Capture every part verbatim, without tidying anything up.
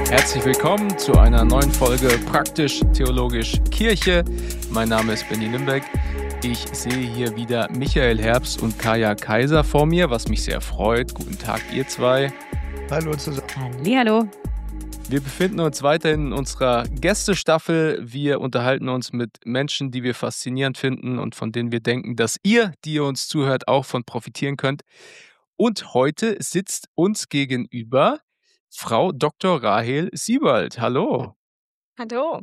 Herzlich willkommen zu einer neuen Folge Praktisch-Theologisch Kirche. Mein Name ist Benny Limbeck. Ich sehe hier wieder Michael Herbst und Kaya Kaiser vor mir, was mich sehr freut. Guten Tag, ihr zwei. Hallo zusammen. Hallihallo. Wir befinden uns weiterhin in unserer Gästestaffel. Wir unterhalten uns mit Menschen, die wir faszinierend finden und von denen wir denken, dass ihr, die ihr uns zuhört, auch von profitieren könnt. Und heute sitzt uns gegenüber Frau Doktor Rahel Siebald. Hallo. Hallo.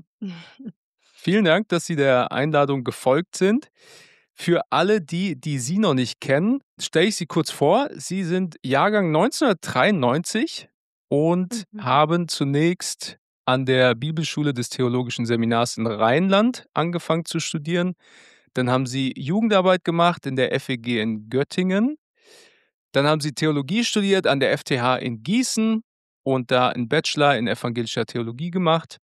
Vielen Dank, dass Sie der Einladung gefolgt sind. Für alle die, die Sie noch nicht kennen, stelle ich Sie kurz vor. Sie sind Jahrgang neunzehnhundertdreiundneunzig und Mhm. haben zunächst an der Bibelschule des Theologischen Seminars in Rheinland angefangen zu studieren. Dann haben Sie Jugendarbeit gemacht in der F E G in Göttingen. Dann haben Sie Theologie studiert an der F T H in Gießen und da einen Bachelor in evangelischer Theologie gemacht.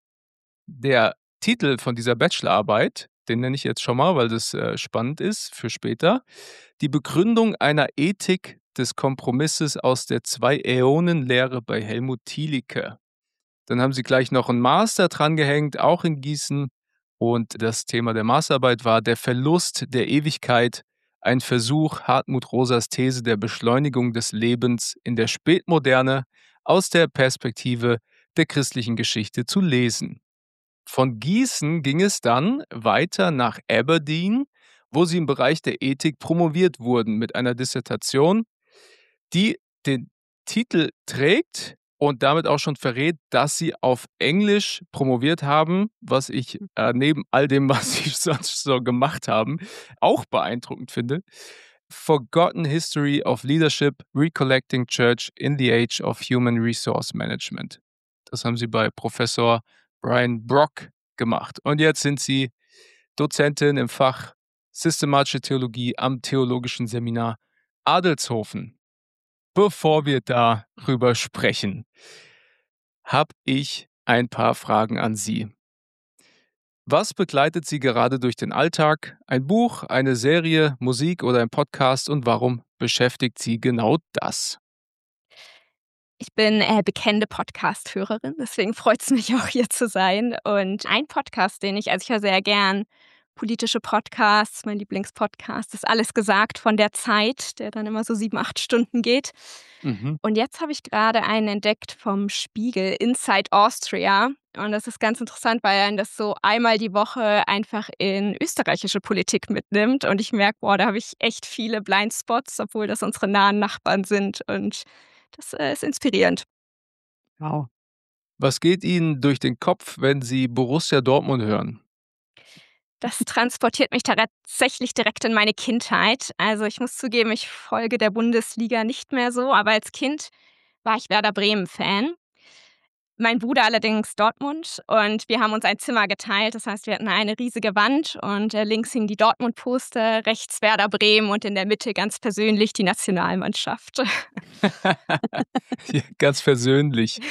Der Titel von dieser Bachelorarbeit, den nenne ich jetzt schon mal, weil das äh, spannend ist für später. Die Begründung einer Ethik des Kompromisses aus der Zwei-Äonen-Lehre bei Helmut Thielicke. Dann haben Sie gleich noch einen Master drangehängt, auch in Gießen. Und das Thema der Masterarbeit war der Verlust der Ewigkeit, ein Versuch, Hartmut Rosas These der Beschleunigung des Lebens in der Spätmoderne aus der Perspektive der christlichen Geschichte zu lesen. Von Gießen ging es dann weiter nach Aberdeen, wo sie im Bereich der Ethik promoviert wurden mit einer Dissertation, die den Titel trägt und damit auch schon verrät, dass sie auf Englisch promoviert haben, was ich äh, neben all dem, was sie sonst so gemacht haben, auch beeindruckend finde. Forgotten History of Leadership, Recollecting Church in the Age of Human Resource Management. Das haben sie bei Professor Brian Brock gemacht. Und jetzt sind sie Dozentin im Fach Systematische Theologie am Theologischen Seminar Adelshofen. Bevor wir darüber sprechen, habe ich ein paar Fragen an Sie. Was begleitet Sie gerade durch den Alltag? Ein Buch, eine Serie, Musik oder ein Podcast? Und warum beschäftigt Sie genau das? Ich bin äh, bekennende Podcast-Hörerin, deswegen freut es mich auch, hier zu sein. Und ein Podcast, den ich, also ich höre sehr gern politische Podcasts, mein Lieblingspodcast ist Alles gesagt von der Zeit, der dann immer so sieben, acht Stunden geht. Mhm. Und jetzt habe ich gerade einen entdeckt vom Spiegel, Inside Austria. Und das ist ganz interessant, weil er das so einmal die Woche einfach in österreichische Politik mitnimmt. Und ich merke, boah, da habe ich echt viele Blindspots, obwohl das unsere nahen Nachbarn sind. Und das äh, ist inspirierend. Wow. Was geht Ihnen durch den Kopf, wenn Sie Borussia Dortmund hören? Das transportiert mich tatsächlich direkt in meine Kindheit. Also ich muss zugeben, ich folge der Bundesliga nicht mehr so, aber als Kind war ich Werder Bremen-Fan. Mein Bruder allerdings Dortmund und wir haben uns ein Zimmer geteilt. Das heißt, wir hatten eine riesige Wand und äh, links hingen die Dortmund-Poster, rechts Werder Bremen und in der Mitte ganz persönlich die Nationalmannschaft. Ja, ganz persönlich.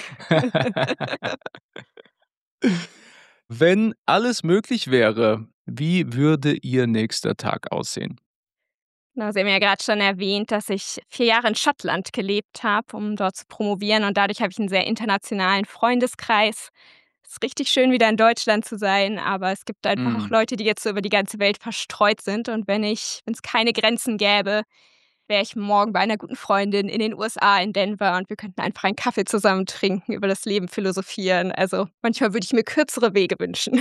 Wenn alles möglich wäre, wie würde Ihr nächster Tag aussehen? Na, Sie haben ja gerade schon erwähnt, dass ich vier Jahre in Schottland gelebt habe, um dort zu promovieren. Und dadurch habe ich einen sehr internationalen Freundeskreis. Es ist richtig schön, wieder in Deutschland zu sein, aber es gibt einfach auch Mm. Leute, die jetzt so über die ganze Welt verstreut sind. Und wenn ich, wenn es keine Grenzen gäbe, wäre ich morgen bei einer guten Freundin in den U S A, in Denver, und wir könnten einfach einen Kaffee zusammen trinken, über das Leben philosophieren. Also manchmal würde ich mir kürzere Wege wünschen.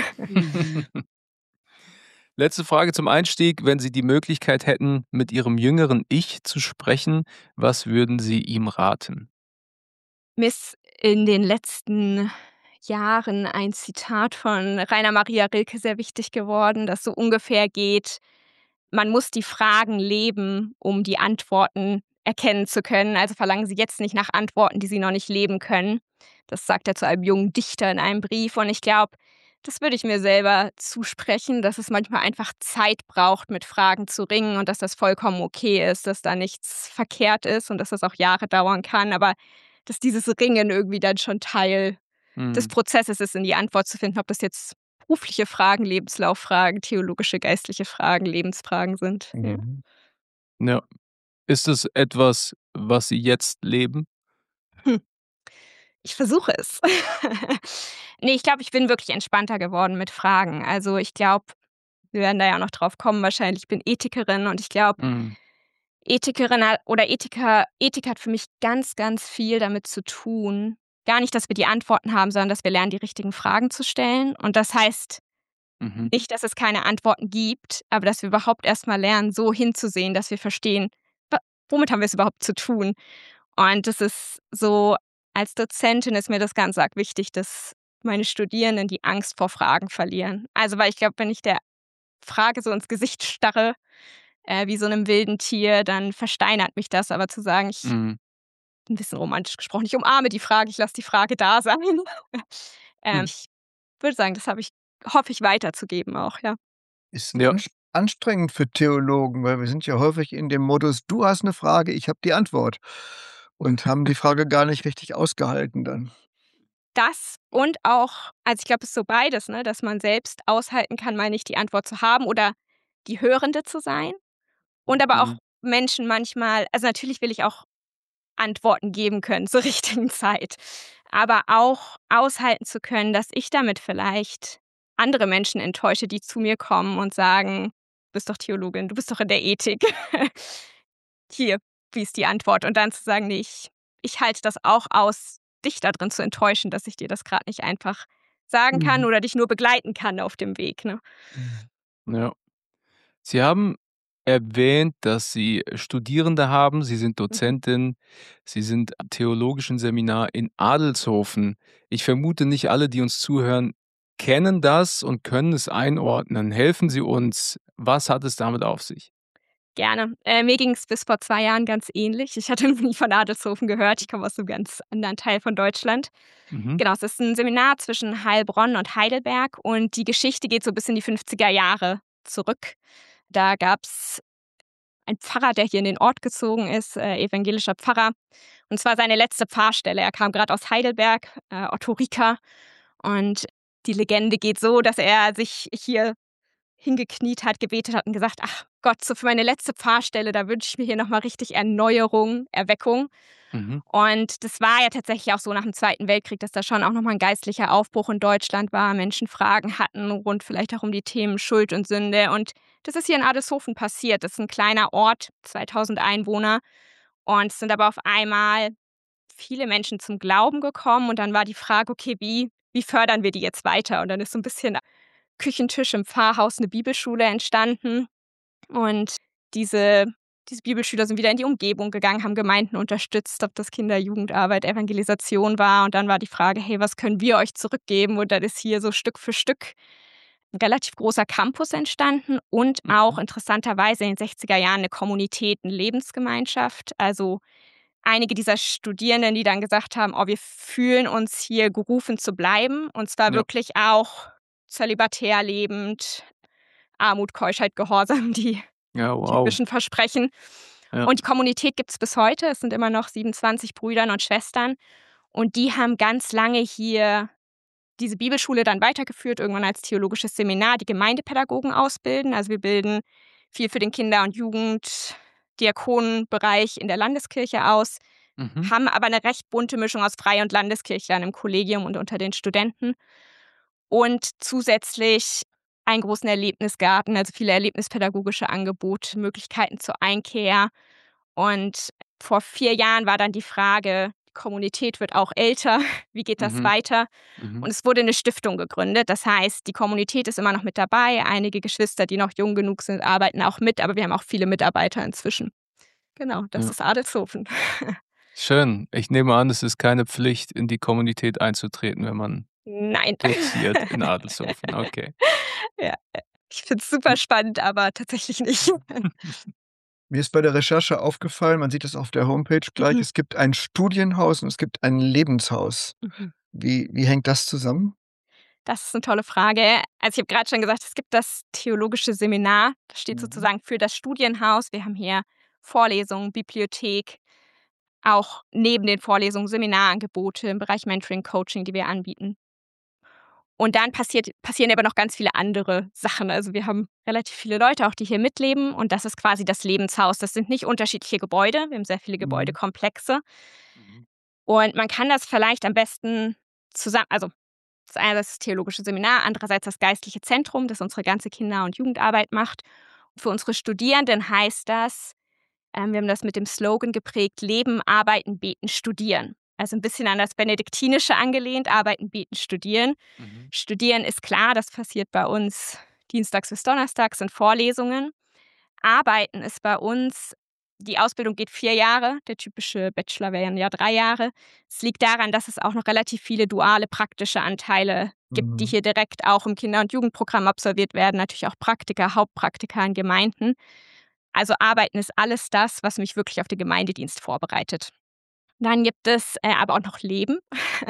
Letzte Frage zum Einstieg. Wenn Sie die Möglichkeit hätten, mit Ihrem jüngeren Ich zu sprechen, was würden Sie ihm raten? Mir ist in den letzten Jahren ein Zitat von Rainer Maria Rilke sehr wichtig geworden, das so ungefähr geht: „Man muss die Fragen leben, um die Antworten erkennen zu können. Also verlangen Sie jetzt nicht nach Antworten, die Sie noch nicht leben können.“ Das sagt er zu einem jungen Dichter in einem Brief. Und ich glaube, das würde ich mir selber zusprechen, dass es manchmal einfach Zeit braucht, mit Fragen zu ringen und dass das vollkommen okay ist, dass da nichts verkehrt ist und dass das auch Jahre dauern kann, aber dass dieses Ringen irgendwie dann schon Teil des Mm. Prozesses ist, in die Antwort zu finden, ob das jetzt berufliche Fragen, Lebenslauffragen, theologische, geistliche Fragen, Lebensfragen sind. Ja. Mhm. Ja. Ist es etwas, was Sie jetzt leben? Hm. Ich versuche es. Ne, ich glaube, ich bin wirklich entspannter geworden mit Fragen. Also, ich glaube, wir werden da ja noch drauf kommen wahrscheinlich, ich bin Ethikerin und ich glaube, Mhm. Ethikerin ha oder Ethiker Ethik hat für mich ganz, ganz viel damit zu tun gar nicht, dass wir die Antworten haben, sondern dass wir lernen, die richtigen Fragen zu stellen. Und das heißt Mhm. nicht, dass es keine Antworten gibt, aber dass wir überhaupt erst mal lernen, so hinzusehen, dass wir verstehen, wa womit haben wir es überhaupt zu tun? Und das ist so als Dozentin ist mir das ganz arg wichtig, dass meine Studierenden die Angst vor Fragen verlieren. Also, weil ich glaube, wenn ich der Frage so ins Gesicht starre, äh, wie so 'nem wilden Tier, dann versteinert mich das. Aber zu sagen, ich Mhm. 'n bisschen romantisch gesprochen, ich umarme die Frage, ich lasse die Frage da sein. Ähm, Hm. ich würde sagen, das habe ich hoffe ich weiterzugeben auch, ja. Ist Ja. anst anstrengend für Theologen, weil wir sind ja häufig in dem Modus: „Du hast 'ne Frage, ich habe die Antwort“ und haben die Frage gar nicht richtig ausgehalten dann. Das und auch also, ich glaube, es ist so beides, ne, dass man selbst aushalten kann, mal nicht die Antwort zu haben oder die Hörende zu sein und aber auch Mhm. Menschen manchmal also, natürlich will ich auch Antworten geben können zur richtigen Zeit, aber auch aushalten zu können, dass ich damit vielleicht andere Menschen enttäusche, die zu mir kommen und sagen: „Du bist doch Theologin, du bist doch in der Ethik. Hier, wie ist die Antwort?“ Und dann zu sagen: „Ne, ich ich halte das auch aus, dich da drin zu enttäuschen, dass ich dir das grad nicht einfach sagen kann Mhm. oder dich nur begleiten kann auf dem Weg“, ne? Mhm. Ja. Sie haben erwähnt, dass Sie Studierende haben. Sie sind Mhm. Dozentin. Sie sind am theologischen Seminar in Adelshofen. Ich vermute, nicht alle, die uns zuhören, kennen das und können es einordnen. Helfen Sie uns. Was hat es damit auf sich? Gerne. Äh, mir ging's bis vor zwei Jahren ganz ähnlich. Ich hatte noch nie von Adelshofen gehört. Ich komme aus 'nem ganz anderen Teil von Deutschland. Mhm. Genau, es ist 'n Seminar zwischen Heilbronn und Heidelberg und die Geschichte geht so bis in die fünfziger Jahre zurück. Da gab's einen Pfarrer, der hier in den Ort gezogen ist, äh, evangelischer Pfarrer. Und es war seine letzte Pfarrstelle. Er kam grad aus Heidelberg, äh, Otto Rieker. Und die Legende geht so, dass er sich hier hingekniet hat, gebetet hat und gesagt: „Ach Gott, so für meine letzte Pfarrstelle, da wünsche ich mir hier noch mal richtig Erneuerung, Erweckung.“ Mhm. Und das war ja tatsächlich auch so nach dem Zweiten Weltkrieg, dass da schon auch noch mal 'n geistlicher Aufbruch in Deutschland war, Menschen Fragen hatten rund vielleicht auch um die Themen Schuld und Sünde. Und das ist hier in Adelshofen passiert. Das ist 'n kleiner Ort, zweitausend Einwohner. Und es sind aber auf einmal viele Menschen zum Glauben gekommen und dann war die Frage: „Okay, wie wie fördern wir die jetzt weiter?“ Und dann ist so 'n bisschen Küchentisch im Pfarrhaus 'ne Bibelschule entstanden. Und diese diese Bibelschüler sind wieder in die Umgebung gegangen, haben Gemeinden unterstützt, ob das Kinder-, Jugendarbeit, Evangelisation war. Und dann war die Frage: „Hey, was können wir euch zurückgeben?“ Und dann ist hier so Stück für Stück 'n relativ großer Campus entstanden und auch Mhm. interessanterweise in den sechziger Jahren 'ne Kommunität, 'ne Lebensgemeinschaft. Also, einige dieser Studierenden, die dann gesagt haben: „Oh, wir fühlen uns hier gerufen zu bleiben.“ Und zwar Ja. wirklich auch zölibatär lebend, Armut, Keuschheit, Gehorsam, die Ja, wow. typischen Versprechen. Ja. Und die Kommunität gibt's bis heute. Es sind immer noch siebenundzwanzig Brüdern und Schwestern. Und die haben ganz lange hier diese Bibelschule dann weitergeführt, irgendwann als theologisches Seminar, die Gemeindepädagogen ausbilden. Also, wir bilden viel für den Kinder und Jugenddiakonenbereich in der Landeskirche aus, Mhm. haben aber 'ne recht bunte Mischung aus Freie und Landeskirchlern im Kollegium und unter den Studenten. Und zusätzlich einen großen Erlebnisgarten, also, viele erlebnispädagogische Angebote, Möglichkeiten zur Einkehr. Und vor vier Jahren war dann die Frage, die Kommunität wird auch älter, wie geht das Mhm. weiter? Mhm. Und es wurde 'ne Stiftung gegründet. Das heißt, die Kommunität ist immer noch mit dabei. Einige Geschwister, die noch jung genug sind, arbeiten auch mit, aber wir haben auch viele Mitarbeiter inzwischen. Genau, das Ja. ist Adelshofen. Schön. Ich nehme an, es ist keine Pflicht, in die Kommunität einzutreten, wenn man Nein. doziert in Adelshofen. Okay. Ja, äh, ich finde es super Hm. spannend, aber tatsächlich nicht. Mir ist bei der Recherche aufgefallen, man sieht das auf der Homepage gleich, Mhm. es gibt ein Studienhaus und es gibt ein Lebenshaus. Mhm. Wie wie hängt das zusammen? Das ist 'ne tolle Frage. Also, ich habe grad schon gesagt, es gibt das theologische Seminar. Das steht Mhm. sozusagen für das Studienhaus. Wir haben hier Vorlesungen, Bibliothek, auch neben den Vorlesungen Seminarangebote im Bereich Mentoring, Coaching, die wir anbieten. Und dann passiert passieren aber noch ganz viele andere Sachen. Also, wir haben relativ viele Leute auch, die hier mitleben und das ist quasi das Lebenshaus. Das sind nicht unterschiedliche Gebäude. Wir haben sehr viele Mhm. Gebäudekomplexe. Mhm. Und man kann das vielleicht am besten zusammen, also das ist einerseits das theologische Seminar, andererseits das geistliche Zentrum, das unsere ganze Kinder- und Jugendarbeit macht. Für unsere Studierenden heißt das, ähm, wir haben das mit dem Slogan geprägt, Leben, Arbeiten, Beten, Studieren. Also ein bisschen an das Benediktinische angelehnt, Arbeiten, Beten, Studieren. Mhm. Studieren ist klar, das passiert bei uns dienstags bis donnerstags in Vorlesungen. Arbeiten ist bei uns, die Ausbildung geht vier Jahre, der typische Bachelor wären ja drei Jahre. Es liegt daran, dass es auch noch relativ viele duale praktische Anteile gibt, die Mhm. hier direkt auch im Kinder- und Jugendprogramm absolviert werden. Natürlich auch Praktika, Hauptpraktika in Gemeinden. Also Arbeiten ist alles das, was mich wirklich auf den Gemeindedienst vorbereitet. Dann gibt es äh, aber auch noch Leben.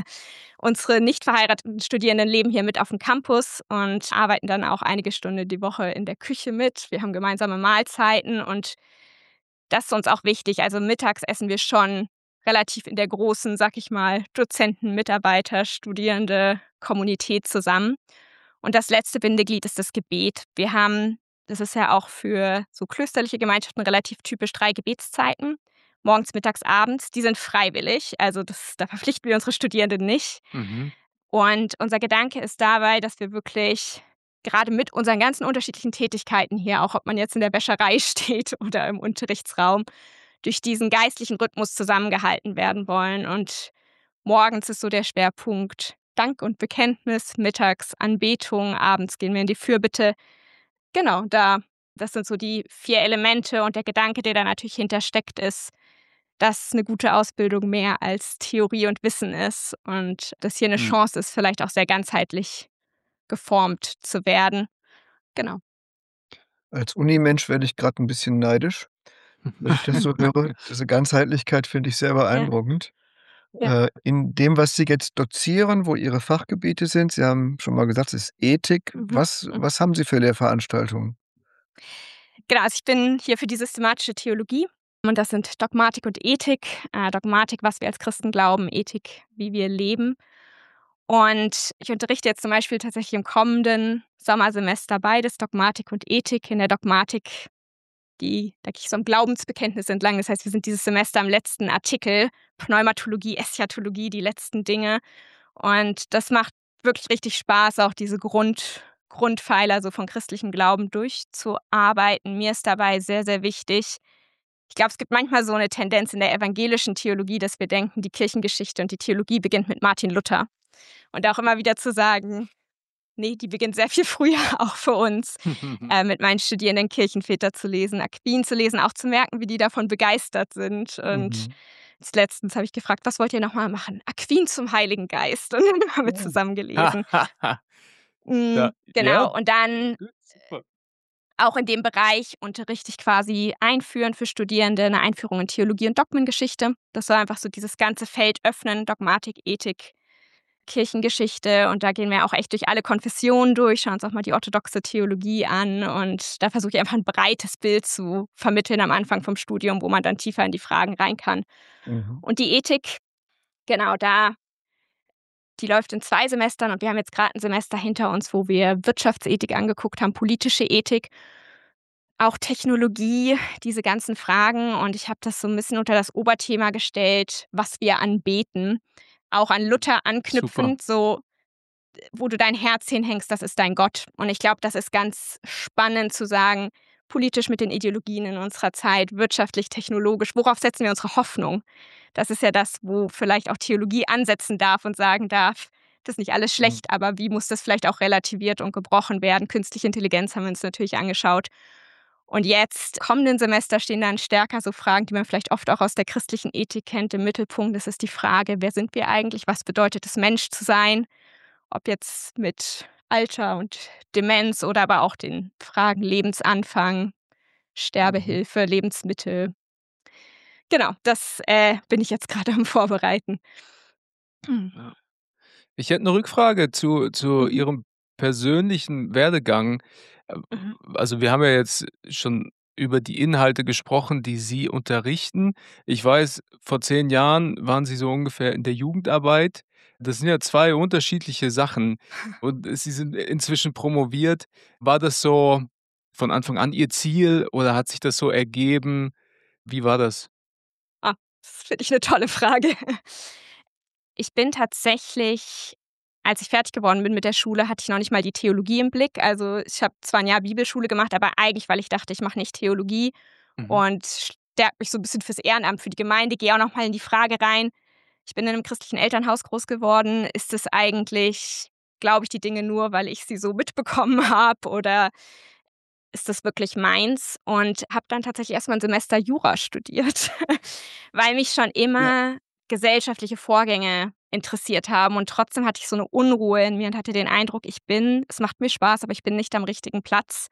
Unsere nicht verheirateten Studierenden leben hier mit auf dem Campus und arbeiten dann auch einige Stunden die Woche in der Küche mit. Wir haben gemeinsame Mahlzeiten und das ist uns auch wichtig. Also mittags essen wir schon relativ in der großen, sag ich mal, Dozenten, Mitarbeiter, Studierende, Kommunität zusammen. Und das letzte Bindeglied ist das Gebet. Wir haben, das ist ja auch für so klösterliche Gemeinschaften relativ typisch, drei Gebetszeiten. Morgens, mittags, abends. Die sind freiwillig. Also das, da verpflichten wir unsere Studierenden nicht. Mhm. Und unser Gedanke ist dabei, dass wir wirklich gerade mit unseren ganzen unterschiedlichen Tätigkeiten hier, auch ob man jetzt in der Wäscherei steht oder im Unterrichtsraum, durch diesen geistlichen Rhythmus zusammengehalten werden wollen. Und morgens ist so der Schwerpunkt Dank und Bekenntnis, mittags Anbetung, abends gehen wir in die Fürbitte. Genau, da, das sind so die vier Elemente und der Gedanke, der da natürlich hintersteckt, ist, dass eine gute Ausbildung mehr als Theorie und Wissen ist und dass hier eine Mhm. Chance ist, vielleicht auch sehr ganzheitlich geformt zu werden. Genau. Als Unimensch werde ich gerade ein bisschen neidisch, wenn ich das so höre. Diese Ganzheitlichkeit finde ich sehr Ja, beeindruckend. ja. Äh, in dem, was Sie jetzt dozieren, wo Ihre Fachgebiete sind, Sie haben schon mal gesagt, es ist Ethik. Mhm. Was Mhm. was haben Sie für Lehrveranstaltungen? Genau, also ich bin hier für die systematische Theologie und das sind Dogmatik und Ethik. Äh, Dogmatik, was wir als Christen glauben, Ethik, wie wir leben. Und ich unterrichte jetzt zum Beispiel tatsächlich im kommenden Sommersemester beides, Dogmatik und Ethik. In der Dogmatik, die, da gehe ich so am Glaubensbekenntnis entlang. Das heißt, wir sind dieses Semester am letzten Artikel, Pneumatologie, Eschatologie, die letzten Dinge. Und das macht wirklich richtig Spaß, auch diese Grund, Grundpfeiler so von christlichem Glauben durchzuarbeiten. Mir ist dabei sehr, sehr wichtig. Ich glaube, es gibt manchmal so eine Tendenz in der evangelischen Theologie, dass wir denken, die Kirchengeschichte und die Theologie beginnt mit Martin Luther. Und auch immer wieder zu sagen, nee, die beginnt sehr viel früher, auch für uns, äh, mit meinen Studierenden Kirchenväter zu lesen, Aquin zu lesen, auch zu merken, wie die davon begeistert sind. Und Mhm. jetzt letztens habe ich gefragt, was wollt ihr nochmal machen? Aquin zum Heiligen Geist. Und dann haben wir Ja. zusammen gelesen. Da Mm, ja, genau, und dann gut, super. auch in dem Bereich unterrichte ich quasi Einführen für Studierende, eine Einführung in Theologie und Dogmengeschichte. Das soll einfach so dieses ganze Feld öffnen, Dogmatik, Ethik, Kirchengeschichte, und da gehen wir auch echt durch alle Konfessionen durch, schauen uns auch mal die orthodoxe Theologie an und da versuche ich einfach ein breites Bild zu vermitteln am Anfang vom Studium, wo man dann tiefer in die Fragen rein kann. Mhm. Und die Ethik, genau da, die läuft in zwei Semestern und wir haben jetzt gerade ein Semester hinter uns, wo wir Wirtschaftsethik angeguckt haben, politische Ethik, auch Technologie, diese ganzen Fragen, und ich habe das so ein bisschen unter das Oberthema gestellt, was wir anbeten, auch an Luther Super. anknüpfend, so wo du dein Herz hinhängst, das ist dein Gott. Und ich glaube, das ist ganz spannend zu sagen, politisch mit den Ideologien in unserer Zeit, wirtschaftlich, technologisch, worauf setzen wir unsere Hoffnung? Das ist ja das, wo vielleicht auch Theologie ansetzen darf und sagen darf, das ist nicht alles Mhm. schlecht, aber wie muss das vielleicht auch relativiert und gebrochen werden? Künstliche Intelligenz haben wir uns natürlich angeschaut. Und jetzt, kommenden Semester, stehen dann stärker so Fragen, die man vielleicht oft auch aus der christlichen Ethik kennt, im Mittelpunkt. Das ist die Frage, wer sind wir eigentlich? Was bedeutet es, Mensch zu sein? Ob jetzt mit Alter und Demenz oder aber auch den Fragen Lebensanfang, Mhm. Sterbehilfe, Lebensmittel. Genau, das, äh, bin ich jetzt gerade am Vorbereiten. Mhm. Ja. Ich hätte 'ne Rückfrage zu zu Mhm. Ihrem persönlichen Werdegang. Äh, Mhm. also, wir haben ja jetzt schon über die Inhalte gesprochen, die Sie unterrichten. Ich weiß, vor zehn Jahren waren Sie so ungefähr in der Jugendarbeit. Das sind ja zwei unterschiedliche Sachen und Sie sind inzwischen promoviert. War das so von Anfang an Ihr Ziel oder hat sich das so ergeben? Wie war das? Ah, das finde ich 'ne tolle Frage. Ich bin tatsächlich, als ich fertig geworden bin mit der Schule, hatte ich noch nicht mal die Theologie im Blick. Also ich habe zwar ein Jahr Bibelschule gemacht, aber eigentlich, weil ich dachte, ich mache nicht Theologie Mhm. und stärke mich so ein bisschen fürs Ehrenamt, für die Gemeinde, gehe auch noch mal in die Frage rein. Ich bin in einem christlichen Elternhaus groß geworden. Ist es eigentlich, glaube ich die Dinge nur, weil ich sie so mitbekommen habe, oder ist das wirklich meins? Und habe dann tatsächlich erst mal 'n Semester Jura studiert, weil mich schon Ja. immer gesellschaftliche Vorgänge interessiert haben, und trotzdem hatte ich so eine Unruhe in mir und hatte den Eindruck, ich bin es macht mir Spaß, aber ich bin nicht am richtigen Platz.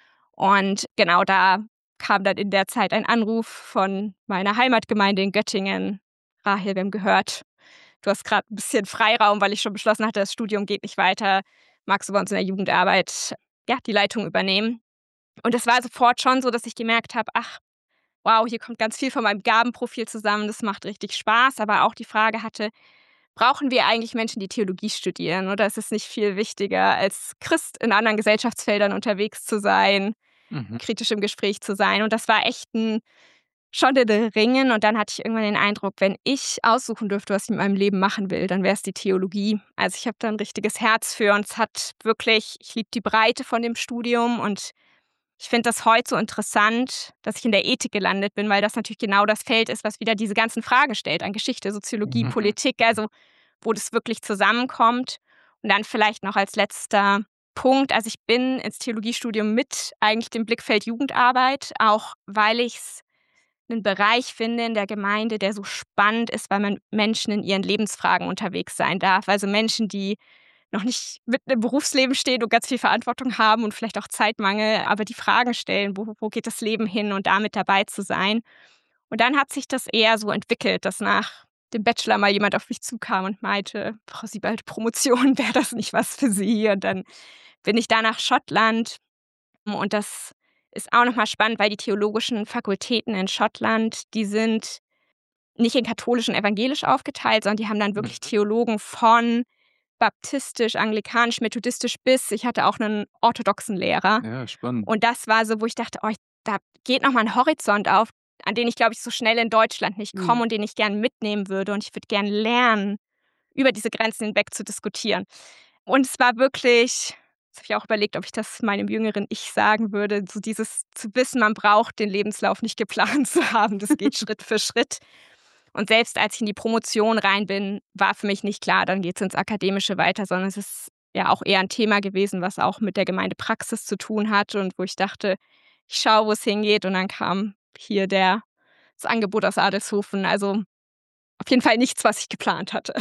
Und genau da kam dann in der Zeit ein Anruf von meiner Heimatgemeinde in Göttingen: „Rahel, wir haben gehört, du hast grad 'n bisschen Freiraum, weil ich schon beschlossen hatte, das Studium geht nicht weiter. Magst du bei uns in der Jugendarbeit, ja, die Leitung übernehmen?“ Und es war sofort schon so, dass ich gemerkt habe: „Ach, wow, hier kommt ganz viel von meinem Gabenprofil zusammen, das macht richtig Spaß“, aber auch die Frage hatte: Brauchen wir eigentlich Menschen, die Theologie studieren, oder ist es nicht viel wichtiger, als Christ in anderen Gesellschaftsfeldern unterwegs zu sein, Mhm. kritisch im Gespräch zu sein? Und das war echt 'n schon 'n Ringen, und dann hatte ich irgendwann den Eindruck, wenn ich aussuchen dürfte, was ich mit meinem Leben machen will, dann wäre es die Theologie. Also, ich habe da 'n richtiges Herz für, und es hat wirklich ich liebe die Breite von dem Studium, und ich finde das heute so interessant, dass ich in der Ethik gelandet bin, weil das natürlich genau das Feld ist, was wieder diese ganzen Fragen stellt an Geschichte, Soziologie, Mhm. Politik, also wo das wirklich zusammenkommt. Und dann vielleicht noch als letzter Punkt, also ich bin ins Theologiestudium mit eigentlich dem Blickfeld Jugendarbeit, auch weil ich's 'nen Bereich finde in der Gemeinde, der so spannend ist, weil man Menschen in ihren Lebensfragen unterwegs sein darf. Also Menschen, die noch nicht mitten im Berufsleben stehen und ganz viel Verantwortung haben und vielleicht auch Zeitmangel, aber die Fragen stellen: „Wo wo geht das Leben hin?“ und da mit dabei zu sein. Und dann hat sich das eher so entwickelt, dass nach dem Bachelor mal jemand auf mich zukam und meinte: „Frau Siebald, Promotion, wäre das nicht was für Sie?“ Und dann bin ich da nach Schottland, und das ist auch noch mal spannend, weil die theologischen Fakultäten in Schottland, die sind nicht in katholisch und evangelisch aufgeteilt, sondern die haben dann wirklich Mhm. Theologen von baptistisch, anglikanisch, methodistisch bis ich hatte auch 'nen orthodoxen Lehrer. Ja, spannend. Und das war so, wo ich dachte: „Oh, ich da geht noch mal 'n Horizont auf, an den ich, glaube ich, so schnell in Deutschland nicht komme Mhm. und den ich gern mitnehmen würde. Und ich würde gern lernen, über diese Grenzen hinweg zu diskutieren.“ Und es war wirklich das habe ich auch überlegt, ob ich das meinem jüngeren Ich sagen würde, so dieses zu wissen, man braucht den Lebenslauf nicht geplant zu haben. Das geht Schritt für Schritt. Und selbst als ich in die Promotion rein bin, war für mich nicht klar, dann geht's ins Akademische weiter, sondern es ist ja auch eher 'n Thema gewesen, was auch mit der Gemeindepraxis zu tun hat und wo ich dachte: „Ich schaue, wo's hingeht.“ Und dann kam hier der das Angebot aus Adelshofen. Also, auf jeden Fall nichts, was ich geplant hatte.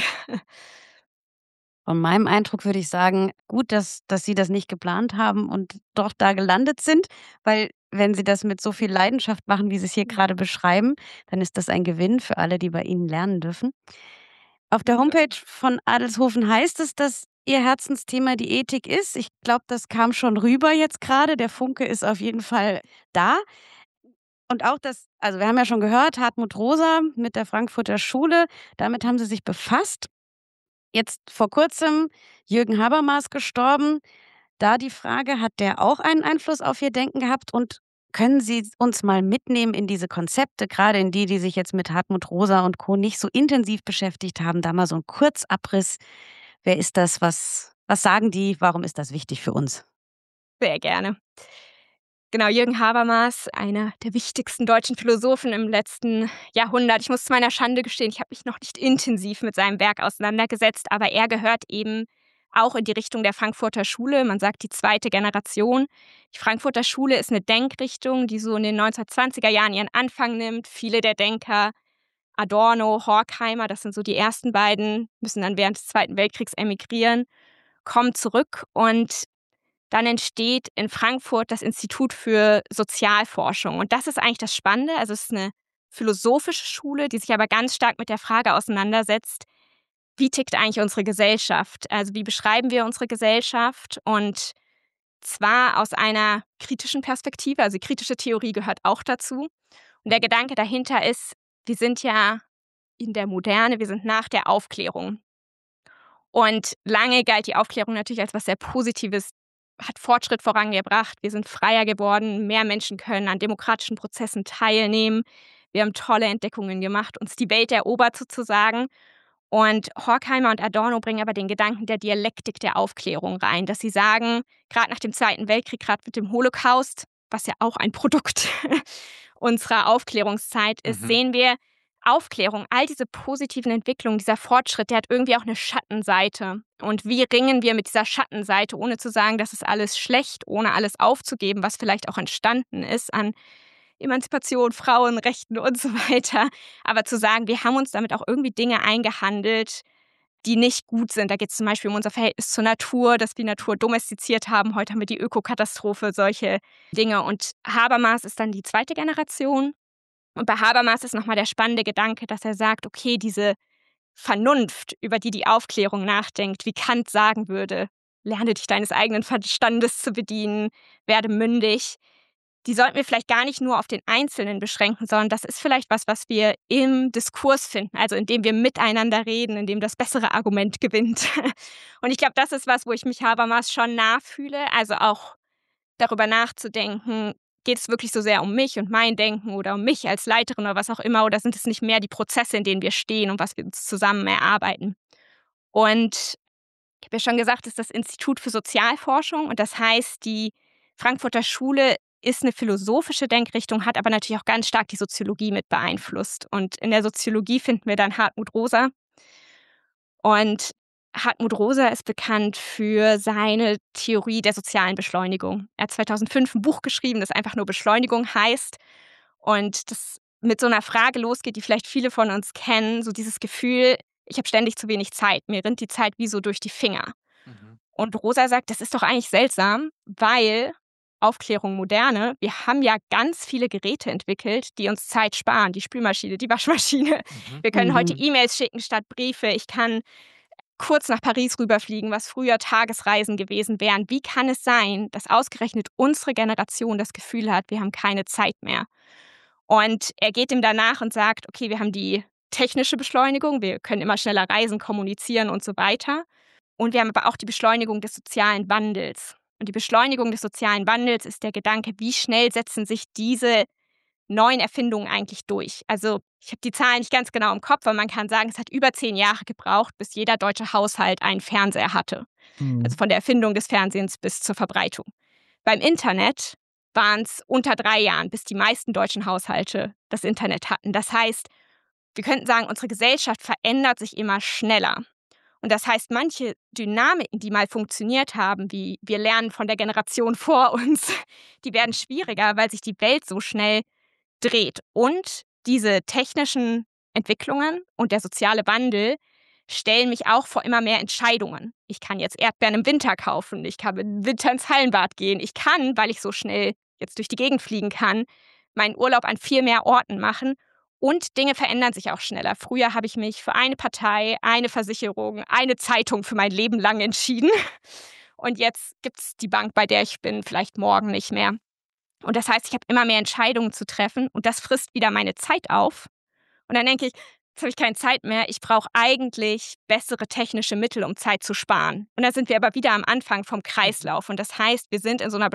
Von meinem Eindruck würde ich sagen, gut, dass dass Sie das nicht geplant haben und doch da gelandet sind, weil wenn Sie das mit so viel Leidenschaft machen, wie Sie es hier gerade beschreiben, dann ist das ein Gewinn für alle, die bei Ihnen lernen dürfen. Auf der Homepage von Adelshofen heißt es, dass Ihr Herzensthema die Ethik ist. Ich glaube, das kam schon rüber jetzt gerade. Der Funke ist auf jeden Fall da. Und auch das also, wir haben ja schon gehört, Hartmut Rosa mit der Frankfurter Schule, damit haben Sie sich befasst. Jetzt vor Kurzem Jürgen Habermas gestorben. Da die Frage, hat der auch einen Einfluss auf Ihr Denken gehabt? Und können Sie uns mal mitnehmen in diese Konzepte, gerade in die, die sich jetzt mit Hartmut Rosa und Co. nicht so intensiv beschäftigt haben, da mal so 'n Kurzabriss. Wer ist das? Was was sagen die? Warum ist das wichtig für uns? Sehr gerne. Genau, Jürgen Habermas, einer der wichtigsten deutschen Philosophen im letzten Jahrhundert. Ich muss zu meiner Schande gestehen, ich habe mich noch nicht intensiv mit seinem Werk auseinandergesetzt, aber er gehört eben auch in die Richtung der Frankfurter Schule. Man sagt die zweite Generation. Die Frankfurter Schule ist 'ne Denkrichtung, die so in den neunzehnhundertzwanziger Jahren ihren Anfang nimmt. Viele der Denker, Adorno, Horkheimer, das sind so die ersten beiden, müssen dann während des Zweiten Weltkriegs emigrieren, kommen zurück, und dann entsteht in Frankfurt das Institut für Sozialforschung. Und das ist eigentlich das Spannende. Also, es ist 'ne philosophische Schule, die sich aber ganz stark mit der Frage auseinandersetzt: Wie tickt eigentlich unsere Gesellschaft? Also, wie beschreiben wir unsere Gesellschaft? Und zwar aus einer kritischen Perspektive, also, kritische Theorie gehört auch dazu. Und der Gedanke dahinter ist, wir sind ja in der Moderne, wir sind nach der Aufklärung. Und lange galt die Aufklärung natürlich als was sehr Positives, hat Fortschritt vorangebracht. Wir sind freier geworden, mehr Menschen können an demokratischen Prozessen teilnehmen. Wir haben tolle Entdeckungen gemacht, uns die Welt erobert sozusagen. Und Horkheimer und Adorno bringen aber den Gedanken der Dialektik der Aufklärung rein, dass sie sagen, gerade nach dem Zweiten Weltkrieg, gerade mit dem Holocaust, was ja auch ein Produkt unserer Aufklärungszeit ist, Mhm. sehen wir, Aufklärung, all diese positiven Entwicklungen, dieser Fortschritt, der hat irgendwie auch eine Schattenseite. Und wie ringen wir mit dieser Schattenseite, ohne zu sagen, das ist alles schlecht, ohne alles aufzugeben, was vielleicht auch entstanden ist an Emanzipation, Frauenrechten und so weiter. Aber zu sagen, wir haben uns damit auch irgendwie Dinge eingehandelt, die nicht gut sind. Da geht es zum Beispiel um unser Verhältnis zur Natur, dass wir die Natur domestiziert haben. Heute haben wir die Ökokatastrophe, solche Dinge. Und Habermas ist dann die zweite Generation. Und bei Habermas ist nochmal der spannende Gedanke, dass er sagt, okay, diese Vernunft, über die die Aufklärung nachdenkt, wie Kant sagen würde, lerne dich deines eigenen Verstandes zu bedienen, werde mündig, die sollten wir vielleicht gar nicht nur auf den Einzelnen beschränken, sondern das ist vielleicht was, was wir im Diskurs finden, also indem wir miteinander reden, indem das bessere Argument gewinnt. Und ich glaube, das ist was, wo ich mich Habermas schon nachfühle, also auch darüber nachzudenken, geht es wirklich so sehr um mich und mein Denken oder um mich als Leiterin oder was auch immer, oder sind es nicht mehr die Prozesse, in denen wir stehen und was wir uns zusammen erarbeiten? Und ich habe ja schon gesagt, es ist das Institut für Sozialforschung und das heißt, die Frankfurter Schule ist eine philosophische Denkrichtung, hat aber natürlich auch ganz stark die Soziologie mit beeinflusst. Und in der Soziologie finden wir dann Hartmut Rosa. Und Hartmut Rosa ist bekannt für seine Theorie der sozialen Beschleunigung. Er hat zweitausendfünf ein Buch geschrieben, das einfach nur Beschleunigung heißt. Und das mit so einer Frage losgeht, die vielleicht viele von uns kennen, so dieses Gefühl, ich habe ständig zu wenig Zeit, mir rinnt die Zeit wie so durch die Finger. Mhm. Und Rosa sagt, das ist doch eigentlich seltsam, weil Aufklärung moderne, wir haben ja ganz viele Geräte entwickelt, die uns Zeit sparen. Die Spülmaschine, die Waschmaschine. Mhm. Wir können Mhm. heute E-Mails schicken statt Briefe. Ich kann kurz nach Paris rüberfliegen, was früher Tagesreisen gewesen wären. Wie kann es sein, dass ausgerechnet unsere Generation das Gefühl hat, wir haben keine Zeit mehr? Und er geht ihm danach und sagt, okay, wir haben die technische Beschleunigung, wir können immer schneller reisen, kommunizieren und so weiter. Und wir haben aber auch die Beschleunigung des sozialen Wandels. Und die Beschleunigung des sozialen Wandels ist der Gedanke, wie schnell setzen sich diese neuen Erfindungen eigentlich durch. Also ich habe die Zahlen nicht ganz genau im Kopf, aber man kann sagen, es hat über zehn Jahre gebraucht, bis jeder deutsche Haushalt einen Fernseher hatte. Mhm. Also von der Erfindung des Fernsehens bis zur Verbreitung. Beim Internet waren es unter drei Jahren, bis die meisten deutschen Haushalte das Internet hatten. Das heißt, wir könnten sagen, unsere Gesellschaft verändert sich immer schneller. Und das heißt, manche Dynamiken, die mal funktioniert haben, wie wir lernen von der Generation vor uns, die werden schwieriger, weil sich die Welt so schnell dreht. Und diese technischen Entwicklungen und der soziale Wandel stellen mich auch vor immer mehr Entscheidungen. Ich kann jetzt Erdbeeren im Winter kaufen, ich kann im Winter ins Hallenbad gehen. Ich kann, weil ich so schnell jetzt durch die Gegend fliegen kann, meinen Urlaub an viel mehr Orten machen. Und Dinge verändern sich auch schneller. Früher habe ich mich für eine Partei, eine Versicherung, eine Zeitung für mein Leben lang entschieden. Und jetzt gibt es die Bank, bei der ich bin, vielleicht morgen nicht mehr. Und das heißt, ich habe immer mehr Entscheidungen zu treffen und das frisst wieder meine Zeit auf. Und dann denke ich, jetzt habe ich keine Zeit mehr. Ich brauche eigentlich bessere technische Mittel, um Zeit zu sparen. Und da sind wir aber wieder am Anfang vom Kreislauf. Und das heißt, wir sind in so einer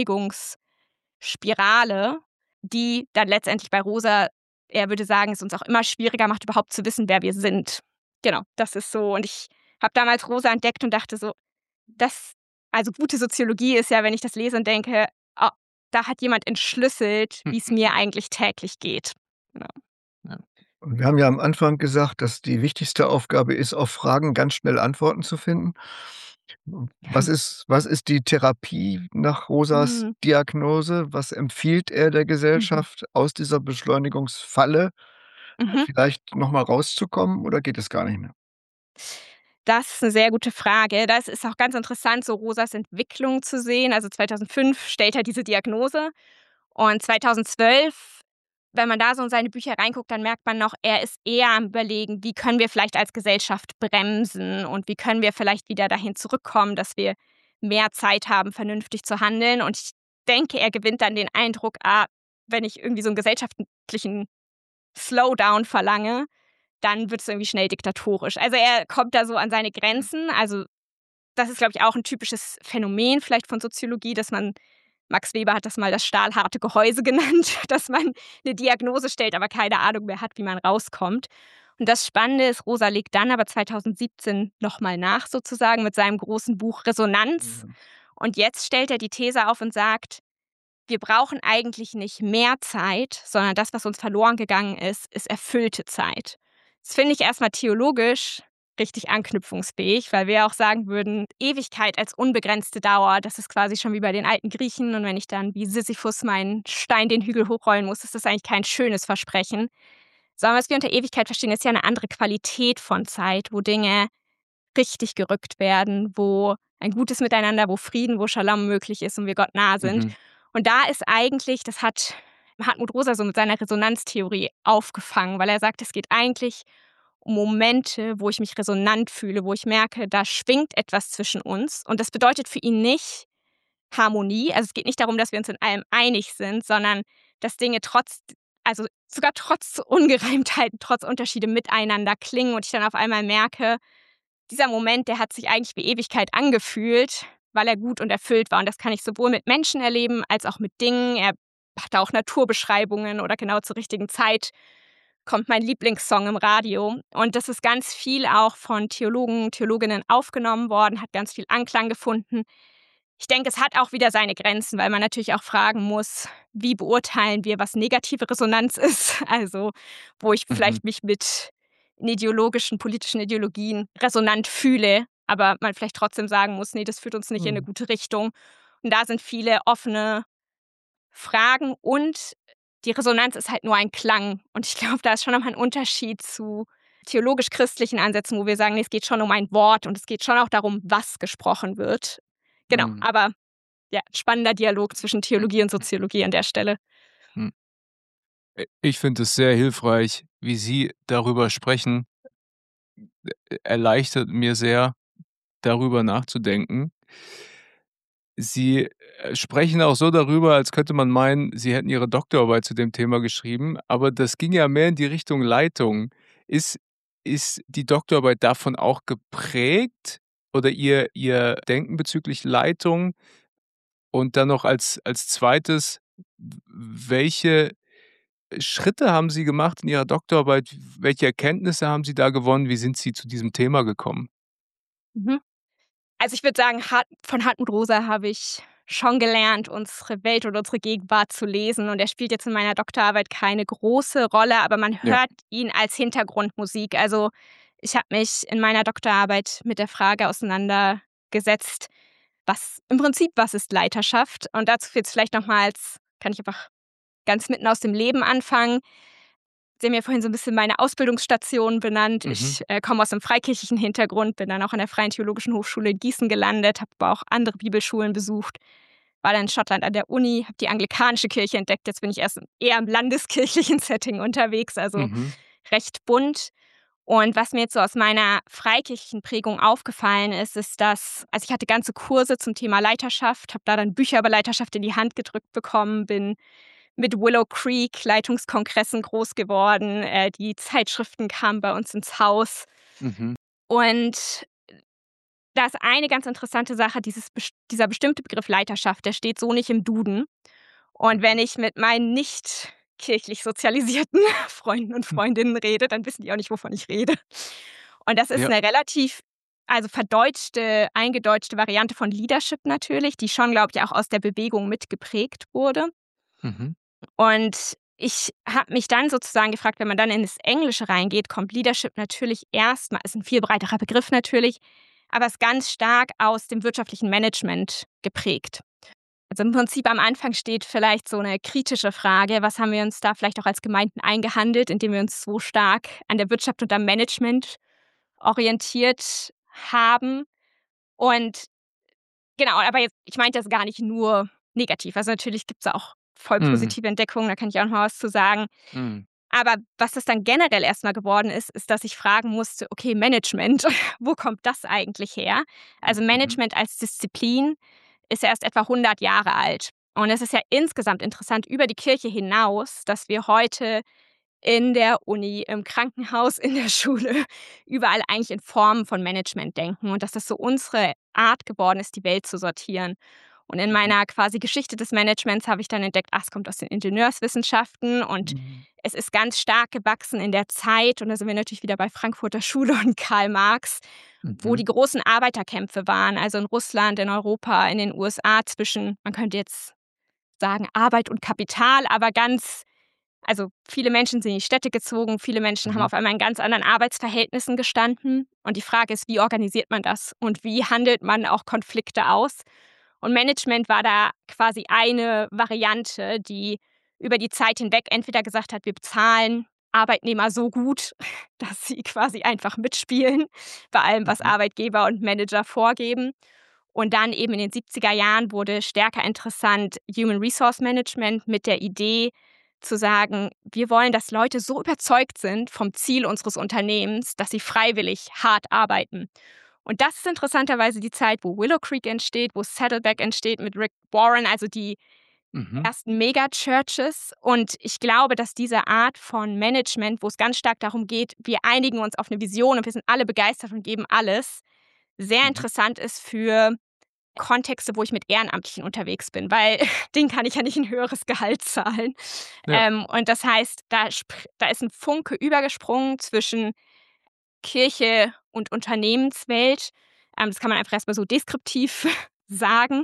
Beschleunigungsspirale, die dann letztendlich bei Rosa, er würde sagen, es uns auch immer schwieriger macht, überhaupt zu wissen, wer wir sind. Genau, das ist so. Und ich habe damals Rosa entdeckt und dachte so, das, also gute Soziologie ist ja, wenn ich das lese und denke, oh, da hat jemand entschlüsselt, wie es mir eigentlich täglich geht. Genau. Und wir haben ja am Anfang gesagt, dass die wichtigste Aufgabe ist, auf Fragen ganz schnell Antworten zu finden. Was ist, was ist die Therapie nach Rosas Mhm. Diagnose? Was empfiehlt er der Gesellschaft, aus dieser Beschleunigungsfalle Mhm. vielleicht noch mal rauszukommen oder geht es gar nicht mehr? Das ist eine sehr gute Frage. Das ist auch ganz interessant, so Rosas Entwicklung zu sehen. Also zweitausendfünf stellt er diese Diagnose und zweitausendzwölf, wenn man da so in seine Bücher reinguckt, dann merkt man noch, er ist eher am Überlegen, wie können wir vielleicht als Gesellschaft bremsen und wie können wir vielleicht wieder dahin zurückkommen, dass wir mehr Zeit haben, vernünftig zu handeln. Und ich denke, er gewinnt dann den Eindruck, ah, wenn ich irgendwie so einen gesellschaftlichen Slowdown verlange, dann wird es irgendwie schnell diktatorisch. Also er kommt da so an seine Grenzen. Also das ist, glaube ich, auch ein typisches Phänomen vielleicht von Soziologie, dass man, Max Weber hat das mal das stahlharte Gehäuse genannt, dass man eine Diagnose stellt, aber keine Ahnung mehr hat, wie man rauskommt. Und das Spannende ist, Rosa legt dann aber zweitausendsiebzehn nochmal nach sozusagen mit seinem großen Buch Resonanz. Mhm. Und jetzt stellt er die These auf und sagt, wir brauchen eigentlich nicht mehr Zeit, sondern das, was uns verloren gegangen ist, ist erfüllte Zeit. Das finde ich erstmal theologisch richtig anknüpfungsfähig, weil wir auch sagen würden, Ewigkeit als unbegrenzte Dauer, das ist quasi schon wie bei den alten Griechen. Und wenn ich dann wie Sisyphus meinen Stein den Hügel hochrollen muss, ist das eigentlich kein schönes Versprechen. Sondern was wir unter Ewigkeit verstehen, ist ja eine andere Qualität von Zeit, wo Dinge richtig gerückt werden, wo ein gutes Miteinander, wo Frieden, wo Shalom möglich ist und wir Gott nah sind. Mhm. Und da ist eigentlich, das hat Hartmut Rosa so mit seiner Resonanztheorie aufgefangen, weil er sagt, es geht eigentlich um Momente, wo ich mich resonant fühle, wo ich merke, da schwingt etwas zwischen uns. Und das bedeutet für ihn nicht Harmonie. Also es geht nicht darum, dass wir uns in allem einig sind, sondern dass Dinge trotz, also sogar trotz Ungereimtheiten, trotz Unterschiede miteinander klingen und ich dann auf einmal merke, dieser Moment, der hat sich eigentlich wie Ewigkeit angefühlt, weil er gut und erfüllt war. Und das kann ich sowohl mit Menschen erleben, als auch mit Dingen. Er hatte auch Naturbeschreibungen oder genau zur richtigen Zeit kommt mein Lieblingssong im Radio. Und das ist ganz viel auch von Theologen, Theologinnen aufgenommen worden, hat ganz viel Anklang gefunden. Ich denke, es hat auch wieder seine Grenzen, weil man natürlich auch fragen muss, wie beurteilen wir, was negative Resonanz ist? Also, wo ich Mhm. vielleicht mich mit in ideologischen, politischen Ideologien resonant fühle, aber man vielleicht trotzdem sagen muss, nee, das führt uns nicht in eine Mhm. gute Richtung. Und da sind viele offene Fragen und die Resonanz ist halt nur ein Klang. Und ich glaube, da ist schon nochmal ein Unterschied zu theologisch-christlichen Ansätzen, wo wir sagen, nee, es geht schon um ein Wort und es geht schon auch darum, was gesprochen wird. Genau, Mhm. aber ja, spannender Dialog zwischen Theologie und Soziologie an der Stelle. Hm. Äh, Ich finde es sehr hilfreich, wie Sie darüber sprechen. Äh, Erleichtert mir sehr, darüber nachzudenken. Sie äh, sprechen auch so darüber, als könnte man meinen, Sie hätten Ihre Doktorarbeit zu dem Thema geschrieben, aber das ging ja mehr in die Richtung Leitung. Ist, ist die Doktorarbeit davon auch geprägt oder Ihr, Ihr Denken bezüglich Leitung? Und dann noch als, als zweites, w- welche Schritte haben Sie gemacht in Ihrer Doktorarbeit? Welche Erkenntnisse haben Sie da gewonnen? Wie sind Sie zu diesem Thema gekommen? Mhm. Also ich würde sagen, Hart von Hartmut Rosa habe ich schon gelernt, unsere Welt und unsere Gegenwart zu lesen. Und er spielt jetzt in meiner Doktorarbeit keine große Rolle, aber man Ja. hört ihn als Hintergrundmusik. Also ich habe mich in meiner Doktorarbeit mit der Frage auseinandergesetzt, was im Prinzip, was ist Leiterschaft? Und dazu jetzt vielleicht nochmals, kann ich einfach ganz mitten aus dem Leben anfangen. Sie haben ja vorhin so ein bisschen meine Ausbildungsstation benannt. Mhm. Ich äh, komme aus einem freikirchlichen Hintergrund, bin dann auch an der Freien Theologischen Hochschule in Gießen gelandet, habe aber auch andere Bibelschulen besucht, war dann in Schottland an der Uni, habe die anglikanische Kirche entdeckt. Jetzt bin ich erst eher im landeskirchlichen Setting unterwegs, also Mhm. recht bunt. Und was mir jetzt so aus meiner freikirchlichen Prägung aufgefallen ist, ist, dass, also ich hatte ganze Kurse zum Thema Leiterschaft, habe da dann Bücher über Leiterschaft in die Hand gedrückt bekommen, bin mit Willow Creek Leitungskongressen groß geworden. Äh, die Zeitschriften kamen bei uns ins Haus. Mhm. Und da ist eine ganz interessante Sache, dieses, dieser bestimmte Begriff Leiterschaft, der steht so nicht im Duden. Und wenn ich mit meinen nicht kirchlich sozialisierten Freunden und Hm. Freundinnen rede, dann wissen die auch nicht, wovon ich rede. Und das ist Ja. eine relativ, also verdeutschte, eingedeutschte Variante von Leadership natürlich, die schon, glaube ich, auch aus der Bewegung mitgeprägt wurde. Mhm. Und ich habe mich dann sozusagen gefragt, wenn man dann in das Englische reingeht, kommt Leadership natürlich erstmal, ist ein viel breiterer Begriff natürlich, aber ist ganz stark aus dem wirtschaftlichen Management geprägt. Also im Prinzip am Anfang steht vielleicht so eine kritische Frage, was haben wir uns da vielleicht auch als Gemeinden eingehandelt, indem wir uns so stark an der Wirtschaft und am Management orientiert haben. Und genau, aber jetzt, ich meinte das gar nicht nur negativ. Also natürlich gibt es auch voll Mhm. positive Entdeckungen, da kann ich auch noch mal was zu sagen. Mhm. Aber was das dann generell erstmal geworden ist, ist, dass ich fragen musste, okay, Management, wo kommt das eigentlich her? Also Mhm. Management als Disziplin ist ja erst etwa hundert Jahre alt. Und es ist ja insgesamt interessant über die Kirche hinaus, dass wir heute in der Uni, im Krankenhaus, in der Schule, überall eigentlich in Formen von Management denken und dass das so unsere Art geworden ist, die Welt zu sortieren. Und in meiner quasi Geschichte des Managements habe ich dann entdeckt, ach, es kommt aus den Ingenieurswissenschaften und Mhm. es ist ganz stark gewachsen in der Zeit. Und da sind wir natürlich wieder bei Frankfurter Schule und Karl Marx, wo Mhm. die großen Arbeiterkämpfe waren, also in Russland, in Europa, in den U S A zwischen, man könnte jetzt sagen, Arbeit und Kapital, aber ganz, also viele Menschen sind in die Städte gezogen, viele Menschen haben Mhm. auf einmal in ganz anderen Arbeitsverhältnissen gestanden. Und die Frage ist, wie organisiert man das und wie handelt man auch Konflikte aus? Und Management war da quasi eine Variante, die über die Zeit hinweg entweder gesagt hat, wir bezahlen Arbeitnehmer so gut, dass sie quasi einfach mitspielen bei allem, was Mhm. Arbeitgeber und Manager vorgeben. Und dann eben in den siebziger Jahren wurde stärker interessant Human Resource Management mit der Idee zu sagen, wir wollen, dass Leute so überzeugt sind vom Ziel unseres Unternehmens, dass sie freiwillig hart arbeiten. Und das ist interessanterweise die Zeit, wo Willow Creek entsteht, wo Saddleback entsteht mit Rick Warren, also die Mhm. ersten Mega-Churches. Und ich glaube, dass diese Art von Management, wo es ganz stark darum geht, wir einigen uns auf eine Vision und wir sind alle begeistert und geben alles, sehr Mhm. interessant ist für Kontexte, wo ich mit Ehrenamtlichen unterwegs bin, weil denen kann ich ja nicht ein höheres Gehalt zahlen. Ja. Ähm, und das heißt, da, spr- da ist ein Funke übergesprungen zwischen Kirche und Unternehmenswelt. Ähm, das kann man einfach erstmal so deskriptiv sagen.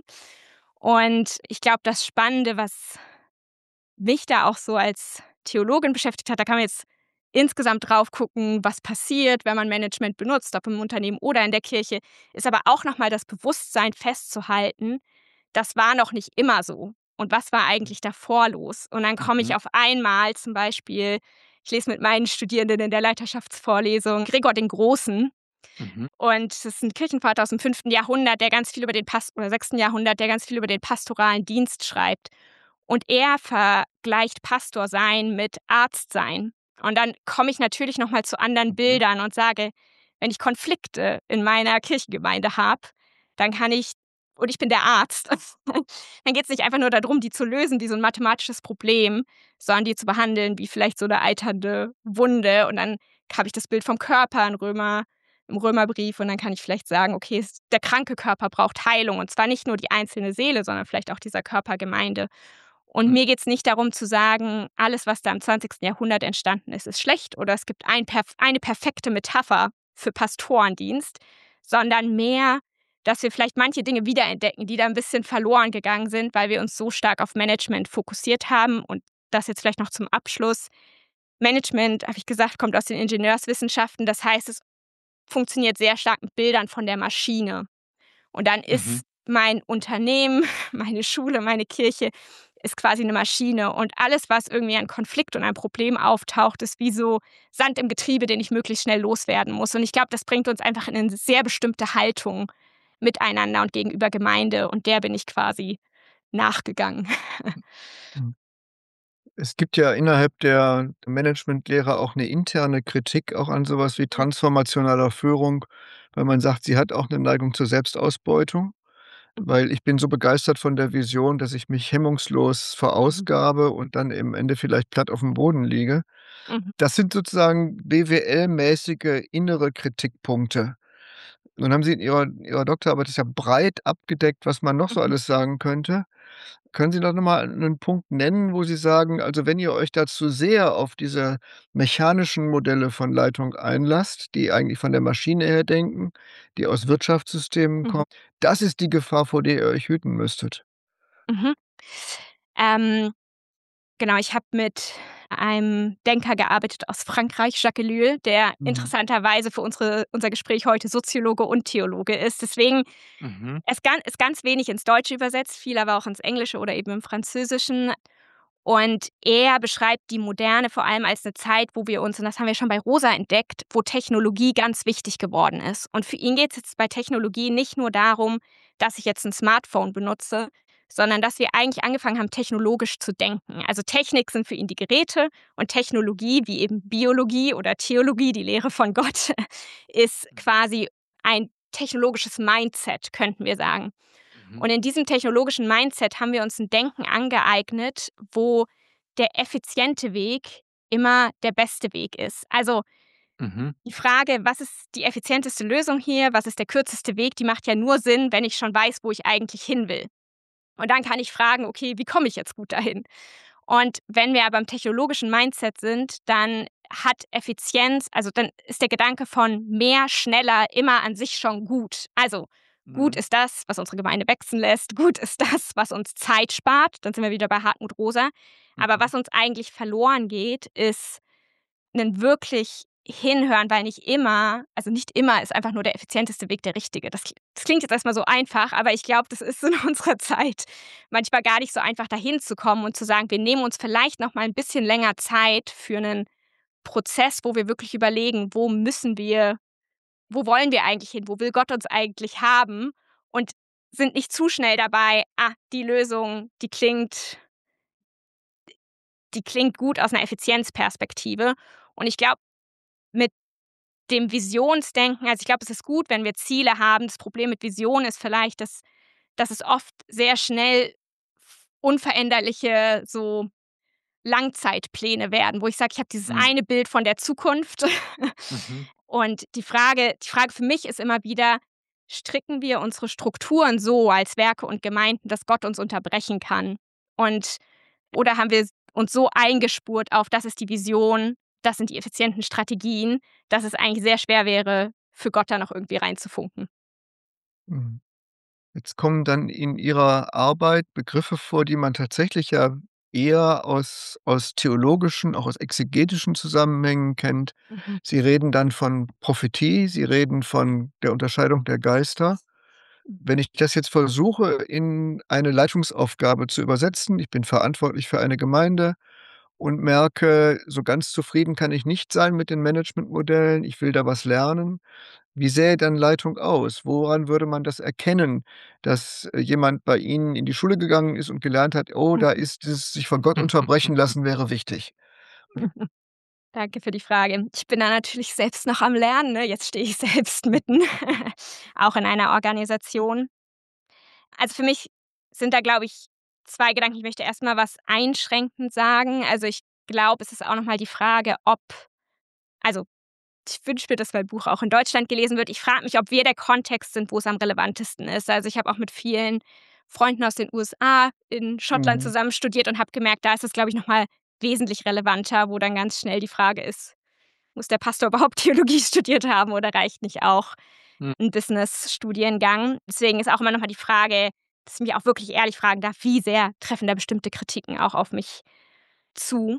Und ich glaube, das Spannende, was mich da auch so als Theologin beschäftigt hat, da kann man jetzt insgesamt drauf gucken, was passiert, wenn man Management benutzt, ob im Unternehmen oder in der Kirche, ist aber auch nochmal das Bewusstsein festzuhalten, das war noch nicht immer so. Und was war eigentlich davor los? Und dann komme ich Mhm. auf einmal zum Beispiel, ich lese mit meinen Studierenden in der Leiterschaftsvorlesung Gregor den Großen. Mhm. Und das ist ein Kirchenvater aus dem fünften Jahrhundert, der ganz viel über den Pas- oder sechsten Jahrhundert, der ganz viel über den pastoralen Dienst schreibt. Und er vergleicht Pastor sein mit Arzt sein. Und dann komme ich natürlich noch mal zu anderen Mhm. Bildern und sage, wenn ich Konflikte in meiner Kirchengemeinde habe, dann kann ich, und ich bin der Arzt, dann geht es nicht einfach nur darum, die zu lösen, wie so ein mathematisches Problem, sondern die zu behandeln wie vielleicht so eine eiternde Wunde. Und dann habe ich das Bild vom Körper in Römer, im Römerbrief und dann kann ich vielleicht sagen, okay, es- der kranke Körper braucht Heilung und zwar nicht nur die einzelne Seele, sondern vielleicht auch dieser Körpergemeinde. Und Mhm. mir geht es nicht darum zu sagen, alles, was da im zwanzigsten Jahrhundert entstanden ist, ist schlecht oder es gibt ein, perf- eine perfekte Metapher für Pastorendienst, sondern mehr, dass wir vielleicht manche Dinge wiederentdecken, die da ein bisschen verloren gegangen sind, weil wir uns so stark auf Management fokussiert haben. Und das jetzt vielleicht noch zum Abschluss. Management, habe ich gesagt, kommt aus den Ingenieurswissenschaften. Das heißt, es funktioniert sehr stark mit Bildern von der Maschine. Und dann Mhm. ist mein Unternehmen, meine Schule, meine Kirche ist quasi eine Maschine. Und alles, was irgendwie ein Konflikt und ein Problem auftaucht, ist wie so Sand im Getriebe, den ich möglichst schnell loswerden muss. Und ich glaube, das bringt uns einfach in eine sehr bestimmte Haltung miteinander und gegenüber Gemeinde. Und der bin ich quasi nachgegangen. Mhm. Es gibt ja innerhalb der Managementlehre auch 'ne interne Kritik auch an so was wie transformationaler Führung, weil man sagt, sie hat auch 'ne Neigung zur Selbstausbeutung, Mhm. weil ich bin so begeistert von der Vision, dass ich mich hemmungslos Mhm. verausgabe und dann im Ende vielleicht platt aufm Boden liege. Mhm. Das sind sozusagen B W L-mäßige innere Kritikpunkte. Nun haben Sie in Ihrer Ihrer Doktorarbeit das ja breit abgedeckt, was man noch so Mhm. alles sagen könnte. Können Sie doch noch mal 'nen Punkt nennen, wo Sie sagen, also, wenn ihr euch da zu sehr auf diese mechanischen Modelle von Leitung einlasst, die eigentlich von der Maschine her denken, die aus Wirtschaftssystemen Mhm. kommen, das ist die Gefahr, vor der ihr euch hüten müsstet. Mhm. Ähm, genau, ich habe mit einem Denker gearbeitet aus Frankreich, Jacques Ellul, der Mhm. interessanterweise für unsere, unser Gespräch heute Soziologe und Theologe ist. Deswegen Mhm. es gan- ist ganz wenig ins Deutsche übersetzt, viel aber auch ins Englische oder eben im Französischen. Und er beschreibt die Moderne vor allem als eine Zeit, wo wir uns, und das haben wir schon bei Rosa entdeckt, wo Technologie ganz wichtig geworden ist. Und für ihn geht es jetzt bei Technologie nicht nur darum, dass ich jetzt ein Smartphone benutze, sondern dass wir eigentlich angefangen haben, technologisch zu denken. Also Technik sind für ihn die Geräte und Technologie, wie eben Biologie oder Theologie, die Lehre von Gott, ist quasi ein technologisches Mindset, könnten wir sagen. Mhm. Und in diesem technologischen Mindset haben wir uns ein Denken angeeignet, wo der effiziente Weg immer der beste Weg ist. Also Mhm. die Frage, was ist die effizienteste Lösung hier, was ist der kürzeste Weg, die macht ja nur Sinn, wenn ich schon weiß, wo ich eigentlich hin will. Und dann kann ich fragen, okay, wie komme ich jetzt gut dahin? Und wenn wir aber im technologischen Mindset sind, dann hat Effizienz, also dann ist der Gedanke von mehr, schneller immer an sich schon gut. Also gut Mhm. ist das, was unsere Gemeinde wachsen lässt, gut ist das, was uns Zeit spart, dann sind wir wieder bei Hartmut Rosa. Aber Mhm. was uns eigentlich verloren geht, ist ein wirklich hinhören, weil nicht immer, also nicht immer ist einfach nur der effizienteste Weg der richtige. Das, das klingt jetzt erstmal so einfach, aber ich glaube, das ist in unserer Zeit manchmal gar nicht so einfach, dahin zu kommen und zu sagen, wir nehmen uns vielleicht noch mal ein bisschen länger Zeit für einen Prozess, wo wir wirklich überlegen, wo müssen wir, wo wollen wir eigentlich hin, wo will Gott uns eigentlich haben, und sind nicht zu schnell dabei, ah, die Lösung, die klingt, die klingt gut aus einer Effizienzperspektive. Und ich glaube, mit dem Visionsdenken, also ich glaube, es ist gut, wenn wir Ziele haben. Das Problem mit Vision ist vielleicht, dass, dass es oft sehr schnell unveränderliche so Langzeitpläne werden, wo ich sage, ich habe dieses Mhm. eine Bild von der Zukunft. Mhm. Und die Frage, die Frage für mich ist immer wieder, stricken wir unsere Strukturen so als Werke und Gemeinden, dass Gott uns unterbrechen kann? Und oder haben wir uns so eingespurt auf, das ist die Vision, das sind die effizienten Strategien, dass es eigentlich sehr schwer wäre, für Gott da noch irgendwie reinzufunken? Mhm. Jetzt kommen dann in Ihrer Arbeit Begriffe vor, die man tatsächlich ja eher aus aus theologischen, auch aus exegetischen Zusammenhängen kennt. Mhm. Sie reden dann von Prophetie, Sie reden von der Unterscheidung der Geister. Wenn ich das jetzt versuche, in eine Leitungsaufgabe zu übersetzen, ich bin verantwortlich für eine Gemeinde und merke, so ganz zufrieden kann ich nicht sein mit den Managementmodellen, ich will da was lernen. Wie sähe dann Leitung aus? Woran würde man das erkennen, dass, äh, jemand bei Ihnen in die Schule gegangen ist und gelernt hat: „Oh, da ist dieses sich von Gott unterbrechen lassen wäre wichtig?“ Danke für die Frage. Ich bin da natürlich selbst noch am Lernen, ne? Jetzt stehe ich selbst mitten, auch in einer Organisation. Also, für mich sind da, glaube ich, zwei Gedanken. Ich möchte erst mal was einschränkend sagen. Also, ich glaube, es ist auch noch mal die Frage, ob, also, ich wünsche mir, dass mein Buch auch in Deutschland gelesen wird. Ich frage mich, ob wir der Kontext sind, wo es am relevantesten ist. Also, ich habe auch mit vielen Freunden aus den U S A in Schottland Mhm. zusammen studiert und habe gemerkt, da ist es, glaube ich, noch mal wesentlich relevanter, wo dann ganz schnell die Frage ist: Muss der Pastor überhaupt Theologie studiert haben oder reicht nicht auch Mhm. ein Business-Studiengang? Deswegen ist auch immer noch mal die Frage, dass ich mich auch wirklich ehrlich fragen darf, wie sehr treffen da bestimmte Kritiken auch auf mich zu?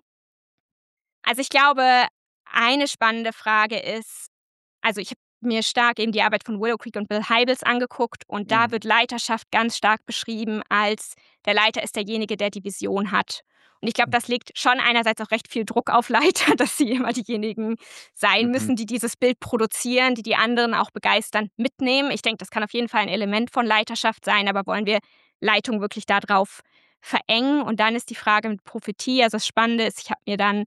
Also, ich glaube, eine spannende Frage ist, also, ich habe mir stark eben die Arbeit von Willow Creek und Bill Hybels angeguckt, und da Mhm. wird Leiterschaft ganz stark beschrieben als: Der Leiter ist derjenige, der die Vision hat. Und ich glaube, das legt schon einerseits auch recht viel Druck auf Leiter, dass sie immer diejenigen sein Mhm. müssen, die dieses Bild produzieren, die die anderen auch begeisternd mitnehmen. Ich denke, das kann auf jeden Fall ein Element von Leiterschaft sein, aber wollen wir Leitung wirklich darauf verengen? Und dann ist die Frage mit Prophetie, also das Spannende ist, ich habe mir dann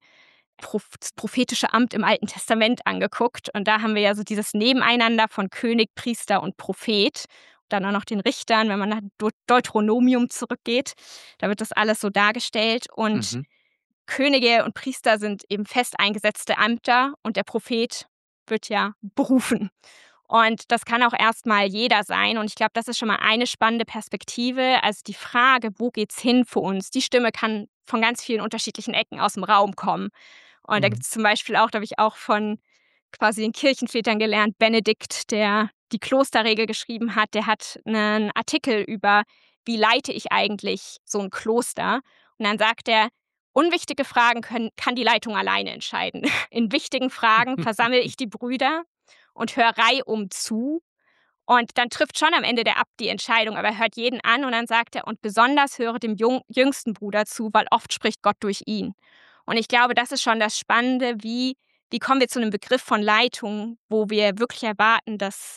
das prophetische Amt im Alten Testament angeguckt. Und da haben wir ja so dieses Nebeneinander von König, Priester und Prophet. Dann auch noch den Richtern, wenn man nach Deuteronomium zurückgeht. Da wird das alles so dargestellt. Und Mhm. Könige und Priester sind eben fest eingesetzte Ämter, und der Prophet wird ja berufen. Und das kann auch erstmal jeder sein. Und ich glaube, das ist schon mal eine spannende Perspektive. Also die Frage, wo geht's hin für uns? Die Stimme kann von ganz vielen unterschiedlichen Ecken aus dem Raum kommen. Und da Mhm. gibt es zum Beispiel auch, da habe ich auch von quasi den Kirchenvätern gelernt, Benedikt, der die Klosterregel geschrieben hat, der hat einen Artikel über, wie leite ich eigentlich so ein Kloster. Und dann sagt er, unwichtige Fragen können, kann die Leitung alleine entscheiden. In wichtigen Fragen versammle ich die Brüder und höre reihum zu. Und dann trifft schon am Ende der Abt die Entscheidung, aber er hört jeden an, und dann sagt er, und besonders höre dem jung, jüngsten Bruder zu, weil oft spricht Gott durch ihn. Und ich glaube, das ist schon das Spannende, wie, wie kommen wir zu einem Begriff von Leitung, wo wir wirklich erwarten, dass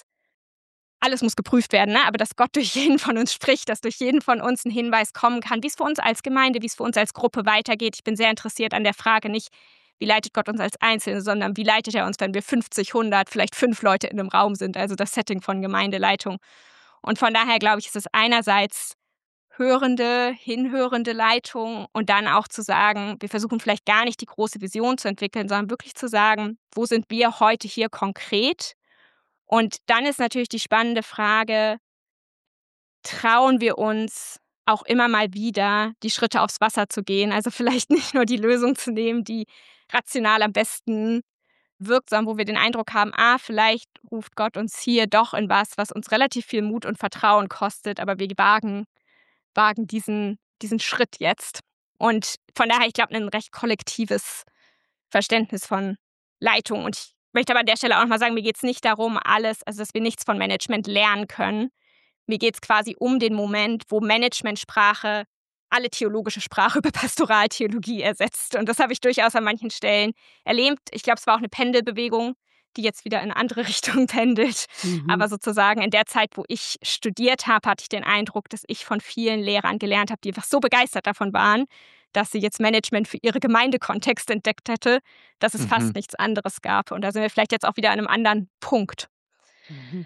alles muss geprüft werden, ne? Aber dass Gott durch jeden von uns spricht, dass durch jeden von uns ein Hinweis kommen kann, wie es für uns als Gemeinde, wie es für uns als Gruppe weitergeht. Ich bin sehr interessiert an der Frage nicht, wie leitet Gott uns als Einzelne, sondern wie leitet er uns, wenn wir fünfzig, hundert, vielleicht fünf Leute in einem Raum sind, also das Setting von Gemeindeleitung. Und von daher glaube ich, ist es einerseits hörende, hinhörende Leitung, und dann auch zu sagen, wir versuchen vielleicht gar nicht die große Vision zu entwickeln, sondern wirklich zu sagen, wo sind wir heute hier konkret? Und dann ist natürlich die spannende Frage, trauen wir uns auch immer mal wieder die Schritte aufs Wasser zu gehen. Also vielleicht nicht nur die Lösung zu nehmen, die rational am besten wirksam, wo wir den Eindruck haben, ah, vielleicht ruft Gott uns hier doch in was, was uns relativ viel Mut und Vertrauen kostet, aber wir wagen, wagen diesen, diesen Schritt jetzt. Und von daher, ich glaube, ein recht kollektives Verständnis von Leitung. Und ich möchte aber an der Stelle auch nochmal sagen, mir geht es nicht darum, alles, also dass wir nichts von Management lernen können. Mir geht es quasi um den Moment, wo Managementsprache alle theologische Sprache über Pastoraltheologie ersetzt. Und das habe ich durchaus an manchen Stellen erlebt. Ich glaube, es war auch eine Pendelbewegung, die jetzt wieder in eine andere Richtung pendelt. Mhm. Aber sozusagen in der Zeit, wo ich studiert habe, hatte ich den Eindruck, dass ich von vielen Lehrern gelernt habe, die einfach so begeistert davon waren, dass sie jetzt Management für ihre Gemeindekontext entdeckt hätte, dass es Mhm. fast nichts anderes gab. Und da sind wir vielleicht jetzt auch wieder an einem anderen Punkt. Mhm.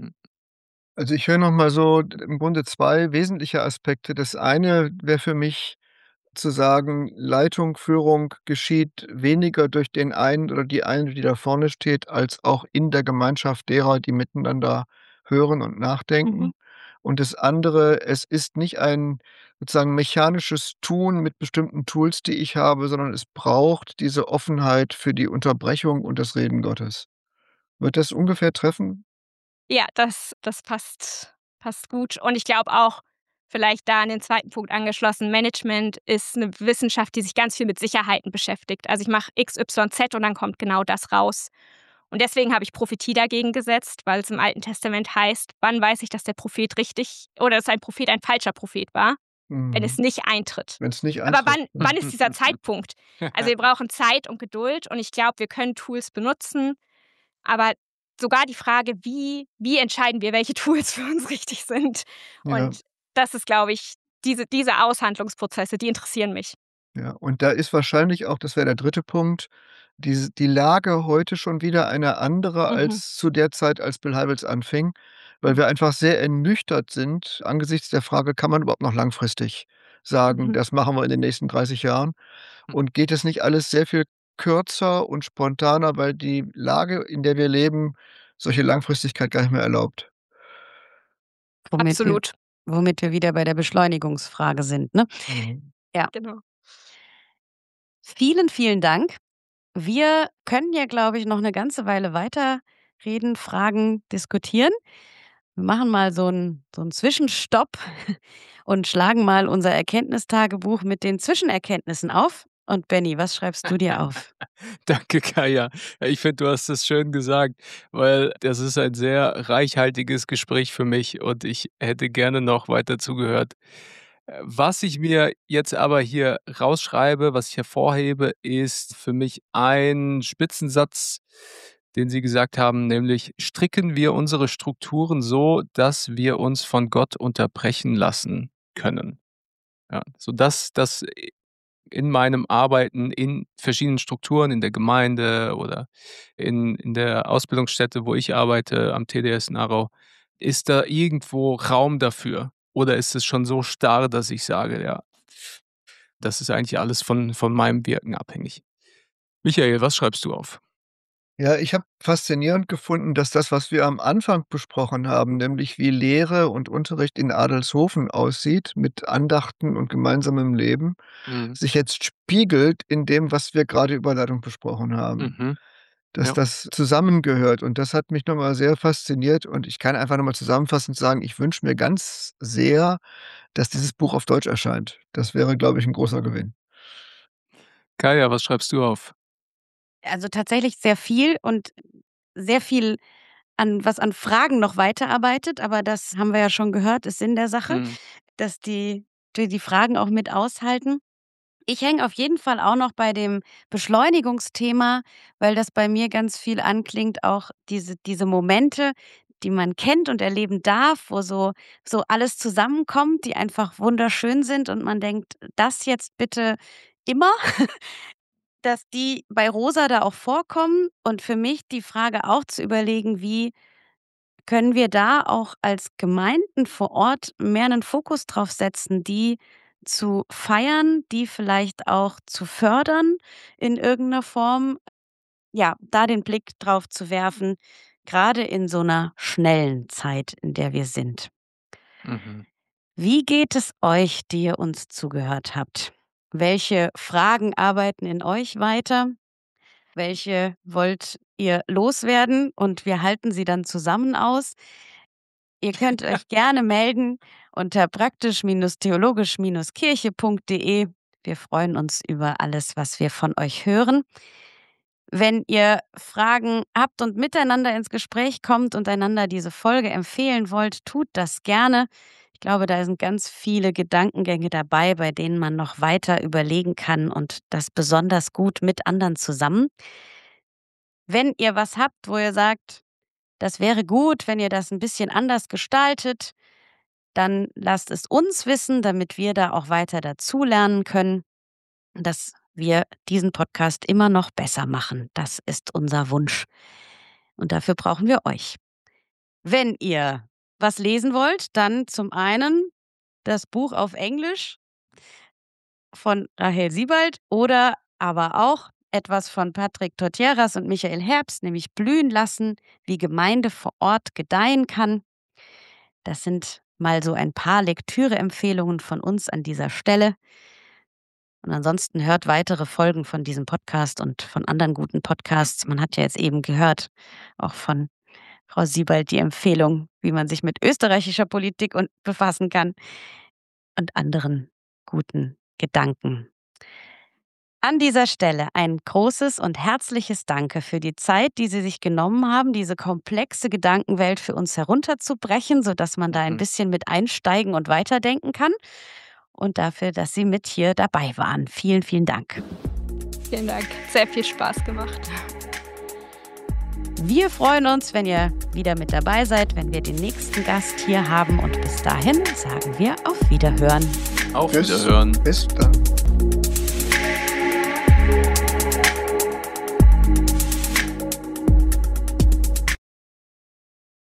Also, ich höre noch mal so d im Grunde zwei wesentliche Aspekte. Das eine wäre für mich zu sagen, Leitung, Führung geschieht weniger durch den einen oder die eine, die da vorne steht, als auch in der Gemeinschaft derer, die miteinander hören und Mhm. nachdenken. Und das andere, es ist nicht ein sozusagen mechanisches Tun mit bestimmten Tools, die ich habe, sondern es braucht diese Offenheit für die Unterbrechung und das Reden Gottes. Wird das ungefähr treffen? Ja, das das passt passt gut. Und ich glaube auch, vielleicht da an den zweiten Punkt angeschlossen, Management ist eine Wissenschaft, die sich ganz viel mit Sicherheiten beschäftigt. Also, ich mache X, Y, Z und dann kommt genau das raus. Und deswegen habe ich Prophetie dagegen gesetzt, weil es im Alten Testament heißt: Wann weiß ich, dass der Prophet richtig oder dass ein Prophet ein falscher Prophet war? Wenn es Mhm. nicht eintritt. Wenn's nicht Aber eintritt. wann wann ist dieser Zeitpunkt? Also, wir brauchen Zeit und Geduld und ich glaube, wir können Tools benutzen, aber sogar die Frage, wie wie entscheiden wir, welche Tools für uns richtig sind? Ja, Und das ist, glaube ich, diese diese Aushandlungsprozesse, die interessieren mich. ja. Und da ist wahrscheinlich auch, das wäre der dritte Punkt, diese die Lage heute schon wieder eine andere Mhm. als zu der Zeit, als Bill Hybels anfing, weil Mhm. wir einfach sehr ernüchtert sind angesichts der Frage: „Kann man überhaupt noch langfristig sagen, Mhm. das machen wir in den nächsten dreißig Jahren?“ Und geht es nicht alles sehr viel kürzer und spontaner, weil die Lage, in der wir leben, solche Langfristigkeit gar nicht mehr erlaubt? Womit wir Absolut. womit wir wieder bei der Beschleunigungsfrage sind, ne? Mhm. Ja. Genau. Vielen, vielen Dank. Wir können ja, glaube ich, noch eine ganze Weile weiterreden, Fragen diskutieren. Wir machen mal so 'n so 'n Zwischenstopp und schlagen mal unser Erkenntnistagebuch mit den Zwischenerkenntnissen auf. Und Benny, was schreibst du dir auf? Danke, Kaja. Ja, ich finde, du hast es schön gesagt, weil das ist ein sehr reichhaltiges Gespräch für mich und ich hätte gerne noch weiter zugehört. Äh, was ich mir jetzt aber hier rausschreibe, was ich hervorhebe, ist für mich ein Spitzensatz, den Sie gesagt haben, nämlich: „Stricken wir unsere Strukturen so, dass wir uns von Gott unterbrechen lassen können.“ Ja, so dass das in meinem Arbeiten in verschiedenen Strukturen, in der Gemeinde oder in in der Ausbildungsstätte, wo ich arbeite, am T D S in Aarau, ist da irgendwo Raum dafür? Oder ist es schon so starr, dass ich sage: „Ja, das ist eigentlich alles von von meinem Wirken abhängig?“ Michael, was schreibst du auf? Ja, ich habe faszinierend gefunden, dass das, was wir am Anfang besprochen haben, nämlich wie Lehre und Unterricht in Adelshofen aussieht, mit Andachten und gemeinsamem Leben, Mhm. sich jetzt spiegelt in dem, was wir gerade über Leitung besprochen haben. Mhm. Dass Ja. das zusammengehört und das hat mich noch mal sehr fasziniert und ich kann einfach noch mal zusammenfassend sagen, ich wünsche mir ganz sehr, dass dieses Buch auf Deutsch erscheint. Das wäre, glaube ich, 'n großer Gewinn. Kaja, was schreibst du auf? Also, tatsächlich sehr viel und sehr viel an was an Fragen noch weiterarbeitet, aber das haben wir ja schon gehört, ist Sinn der Sache, Mhm. dass die die die Fragen auch mit aushalten. Ich hänge auf jeden Fall auch noch bei dem Beschleunigungsthema, weil das bei mir ganz viel anklingt, auch diese diese Momente, die man kennt und erleben darf, wo so so alles zusammenkommt, die einfach wunderschön sind und man denkt: „Das jetzt bitte immer“, dass die bei Rosa da auch vorkommen und für mich die Frage auch zu überlegen, wie können wir da auch als Gemeinden vor Ort mehr 'nen Fokus drauf setzen, die zu feiern, die vielleicht auch zu fördern in irgend 'ner Form? Ja, da den Blick drauf zu werfen, grade in so 'ner schnellen Zeit, in der wir sind. Mhm. Wie geht es euch, die ihr uns zugehört habt? Welche Fragen arbeiten in euch weiter? Welche wollt ihr loswerden und wir halten sie dann zusammen aus? Ihr könnt euch gerne melden unter praktisch-theologisch kirche punkt de. Wir freuen uns über alles, was wir von euch hören. Wenn ihr Fragen habt und miteinander ins Gespräch kommt und einander diese Folge empfehlen wollt, tut das gerne. Ich glaube, da sind ganz viele Gedankengänge dabei, bei denen man noch weiter überlegen kann und das besonders gut mit anderen zusammen. Wenn ihr was habt, wo ihr sagt, das wäre gut, wenn ihr das ein bisschen anders gestaltet, dann lasst es uns wissen, damit wir da auch weiter dazulernen können, dass wir diesen Podcast immer noch besser machen. Das ist unser Wunsch. Und dafür brauchen wir euch. Wenn ihr was lesen wollt, dann zum einen das Buch auf Englisch von Rahel Siebald oder aber auch etwas von Patrick Tortieras und Michael Herbst, nämlich Blühen lassen, wie Gemeinde vor Ort gedeihen kann. Das sind mal so ein paar Lektüreempfehlungen von uns an dieser Stelle. Und ansonsten hört weitere Folgen von diesem Podcast und von anderen guten Podcasts. Man hat ja jetzt eben gehört, auch von Frau Siebald, die Empfehlung, wie man sich mit österreichischer Politik und befassen kann und anderen guten Gedanken. An dieser Stelle ein großes und herzliches Danke für die Zeit, die Sie sich genommen haben, diese komplexe Gedankenwelt für uns herunterzubrechen, sodass man da ein bisschen mit einsteigen und weiterdenken kann. Und dafür, dass Sie mit hier dabei waren. Vielen, vielen Dank. Vielen Dank. Sehr viel Spaß gemacht. Wir freuen uns, wenn ihr wieder mit dabei seid, wenn wir den nächsten Gast hier haben. Und bis dahin sagen wir auf Wiederhören. Auf Bis- Wiederhören. Bis dann.